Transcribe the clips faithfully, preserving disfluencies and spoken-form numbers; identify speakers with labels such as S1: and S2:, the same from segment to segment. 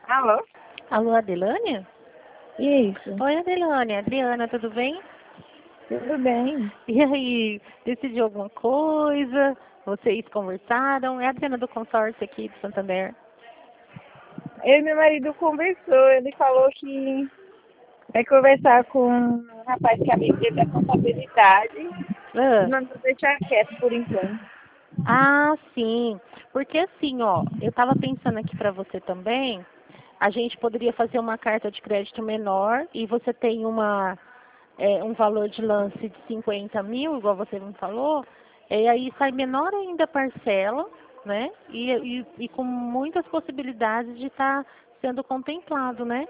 S1: Alô?
S2: Alô, Adelânia?
S1: Isso,
S2: Oi, Adelânia. Adriana, tudo bem?
S1: tudo bem.
S2: E aí, decidiu alguma coisa? Vocês conversaram? É a Adriana do consórcio aqui de Santander.
S1: Eu e meu marido conversou, ele falou que vai conversar com um rapaz que é amigo dele da contabilidade e
S2: Ah,
S1: mandou deixar quieto por enquanto.
S2: ah, sim. Porque assim, ó, eu tava pensando aqui pra você também, a gente poderia fazer uma carta de crédito menor e você tem uma, é, um valor de lance de cinquenta mil, igual você me falou, e aí sai menor ainda a parcela, né? E, e, e com muitas possibilidades de estar sendo contemplado, né?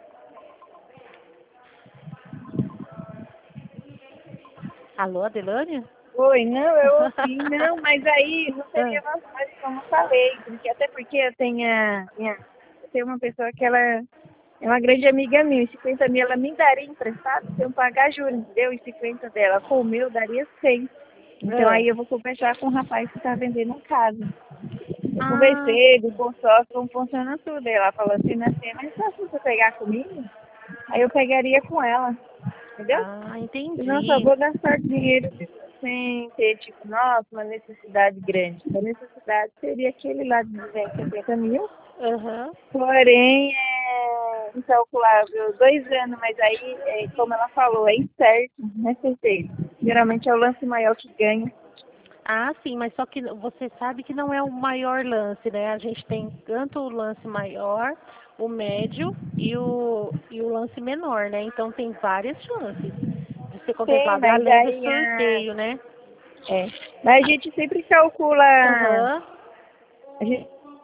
S2: Alô, Adelânia?
S1: Oi, não, eu ouvi, não, mas aí não
S2: Ah,
S1: seria mais como eu falei, porque até porque eu tenho, a- minha, eu tenho uma pessoa que ela é uma grande amiga minha, e cinquenta mil ela me daria emprestado se eu pagar juros, entendeu? E cinquenta dela com o meu daria cem. Então
S2: ah.
S1: aí eu vou conversar com o rapaz que está vendendo a casa. Eu
S2: Ah,
S1: conversei do consórcio, como funciona tudo. Aí ela falou assim, assim, mas só se você pegar comigo, aí eu pegaria com ela, entendeu?
S2: ah,
S1: Senão eu só
S2: entendi.
S1: vou gastar dinheiro sem ter, tipo, nossa, uma necessidade grande. A necessidade seria aquele lá de duzentos e cinquenta mil,
S2: Aham.
S1: porém é incalculável, dois anos, mas aí, é, como ela falou, é incerto, não é certeza. Geralmente é o lance maior que ganha.
S2: Ah, sim, mas só que você sabe que não é o maior lance, né? A gente tem tanto o lance maior, o médio e o, e o lance menor, né? Então tem várias chances de ser
S1: Tem,
S2: contemplado,
S1: mas
S2: além do
S1: aí a,
S2: sorteio, né?
S1: é. Mas a gente sempre calcula,
S2: Aham,
S1: a gente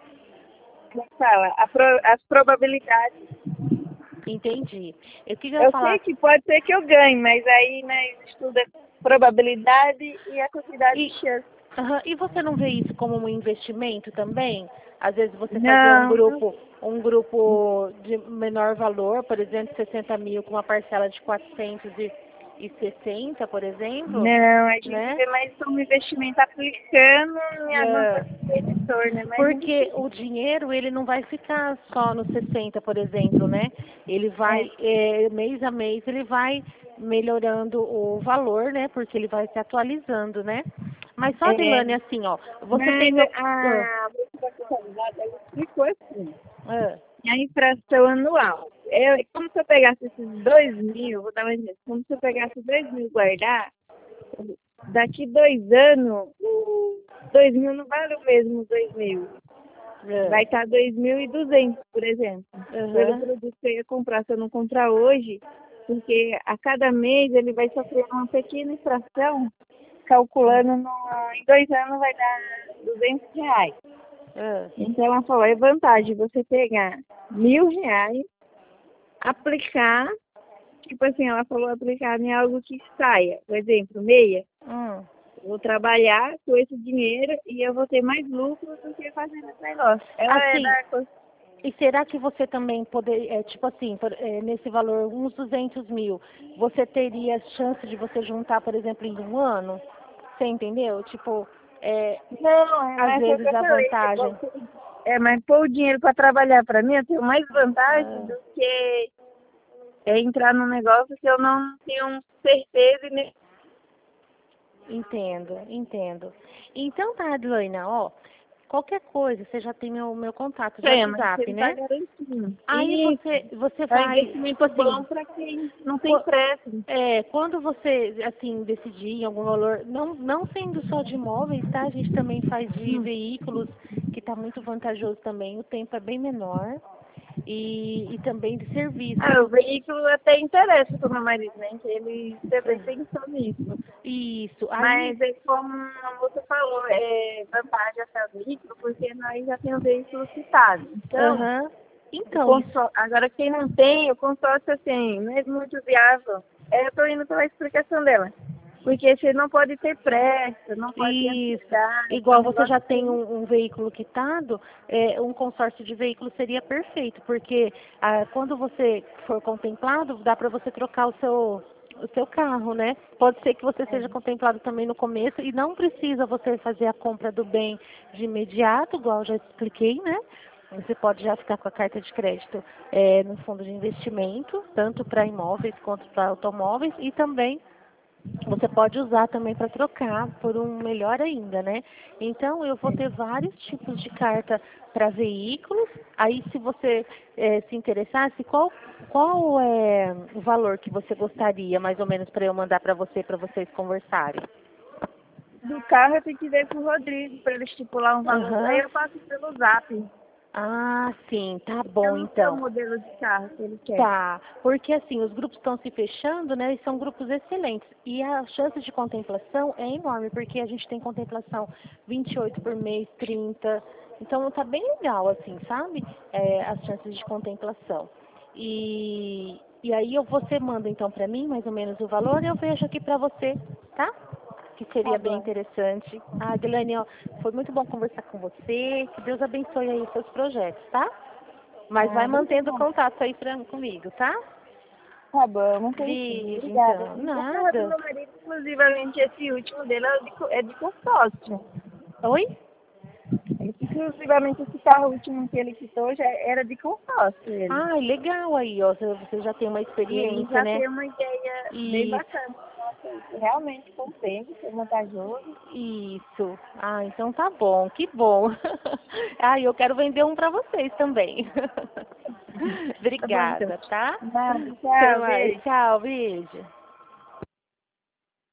S1: como é que fala, a pro- as probabilidades.
S2: entendi. E o que que eu ia
S1: Eu
S2: falar?
S1: sei que pode ser que eu ganhe, mas aí né, estuda probabilidade e a quantidade de
S2: E,
S1: chance.
S2: aham, e você não vê isso como um investimento também? Às vezes você fazer um
S1: Não, não,
S2: grupo, um grupo de menor valor, por exemplo, sessenta mil com uma parcela de quatrocentos e sessenta, por exemplo,
S1: não, a gente
S2: né?
S1: vê mais como investimento aplicando em alguma
S2: É,
S1: coisa do editor, né? Mais
S2: porque
S1: investimento.
S2: o dinheiro, ele não vai ficar só nos sessenta, por exemplo, né? Ele
S1: É,
S2: vai, é, mês a mês, ele vai melhorando o valor, né? Porque ele vai se atualizando, né? Mas só,
S1: é,
S2: Adilane, assim, ó, você tem
S1: mas
S2: meu... Ah,
S1: a bolsa da contabilidade, ela explicou assim.
S2: ah,
S1: E a infração anual. É como se eu pegasse esses dois mil, vou dar um exemplo, como se eu pegasse dois mil e guardar, daqui dois anos, o dois mil não vale o mesmo dois mil.
S2: ah,
S1: Vai estar dois mil e duzentos, por exemplo. Pelo
S2: aham.
S1: produto que eu ia comprar, se eu não comprar hoje, porque a cada mês ele vai sofrer uma pequena infração, calculando no, em dois anos vai dar duzentos reais.
S2: Ah,
S1: Então ela falou, é vantagem você pegar mil reais, aplicar, tipo assim, ela falou aplicar em algo que saia, por exemplo, meia.
S2: hum.
S1: Eu vou trabalhar com esse dinheiro e eu vou ter mais lucro do que fazendo esse negócio. Ela é
S2: Assim,
S1: da coisa.
S2: e será que você também poderia, é, tipo assim, por- é, nesse valor, uns duzentos mil, você teria chance de você juntar, por exemplo, em um ano? Você entendeu? Tipo, é,
S1: Não, é
S2: às
S1: mais o que
S2: vezes
S1: eu
S2: a
S1: falei.
S2: vantagem.
S1: É, mas pôr o dinheiro para trabalhar para mim, eu tenho mais vantagem
S2: Ah,
S1: do que é entrar num negócio que eu não tenho certeza e nem.
S2: entendo, entendo. Então tá, Adelaina, ó, qualquer coisa, você já tem meu, meu contato de
S1: É, mas você
S2: WhatsApp,
S1: não está
S2: né?
S1: garantindo.
S2: Aí
S1: Isso.
S2: você, você
S1: É um
S2: vai, tipo
S1: investimento
S2: assim,
S1: bom para quem não tem
S2: Qu-
S1: pressa.
S2: É, quando você, assim, decidir em algum valor, não, não sendo só de imóveis, tá? A gente também faz de
S1: Hum.
S2: veículos, que está muito vantajoso também. O tempo é bem menor. E, e também de serviços.
S1: Ah, o veículo até interessa para o meu marido, né? Que ele também
S2: Ah,
S1: pensou nisso.
S2: isso. Aí,
S1: Mas é como a moça falou, é vantagem até o veículo, porque nós já temos veículo citado. Então,
S2: aham.
S1: o
S2: Então, isso,
S1: consórcio, agora quem não tem, o consórcio assim, não é muito viável. É, eu estou indo pela explicação dela. Porque você não pode ter pressa, não pode ter
S2: isso.
S1: ansiedade, é um
S2: Igual você
S1: negócio
S2: já tem
S1: assim.
S2: um, um veículo quitado, é, um consórcio de veículo seria perfeito, porque ah, quando você for contemplado, dá para você trocar o seu, o seu carro, né? Pode ser que você seja contemplado também no começo e não precisa você fazer a compra do bem de imediato, igual eu já expliquei, né? Você pode já ficar com a carta de crédito é, no fundo de investimento, tanto para imóveis quanto para automóveis, e também você pode usar também para trocar por um melhor ainda, né? Então, eu vou ter vários tipos de carta para veículos. Aí, se você eh, se interessasse, qual, qual é o valor que você gostaria, mais ou menos, para eu mandar para você, para vocês conversarem?
S1: Do carro eu tenho que ver com o Rodrigo para ele estipular um valor.
S2: Aham.
S1: Aí eu passo pelo zap.
S2: Ah, sim, tá
S1: Eu
S2: bom,
S1: não sei o
S2: então.
S1: modelo de carro que ele quer.
S2: Tá, porque assim, os grupos estão se fechando, né, e são grupos excelentes. E a chance de contemplação é enorme, porque a gente tem contemplação vinte e oito por mês, trinta. Então tá bem legal, assim, sabe? É, as chances de contemplação. E, e aí eu, você manda então para mim, mais ou menos, o valor, e eu vejo aqui para você, tá? Que seria
S1: Tá
S2: bem
S1: bom.
S2: interessante. Ah, Guilherme, ó, foi muito bom conversar com você. Que Deus abençoe aí os seus projetos, tá? Mas vai
S1: Ah,
S2: mantendo
S1: obrigada.
S2: contato aí pra, comigo, tá?
S1: Tá bom, não tem sim.
S2: Beijo,
S1: Obrigada.
S2: então.
S1: E o carro do
S2: Nada.
S1: meu marido, exclusivamente esse último dele é de, co- é de consórcio.
S2: Oi?
S1: Exclusivamente esse carro último que ele quitou já era de consórcio ele.
S2: Ah, legal aí, ó. Você você já tem uma
S1: E ele
S2: experiência,
S1: já
S2: né?
S1: tem uma ideia bem
S2: Isso,
S1: bacana. Nossa, realmente compensa, é vantajoso.
S2: isso. Ah, então tá bom, que bom. Ah, eu quero vender um pra vocês também.
S1: Tá bom então.
S2: Obrigada, tá?
S1: Nada,
S2: Até
S1: tchau,
S2: mais.
S1: beijo.
S2: Tchau, beijo.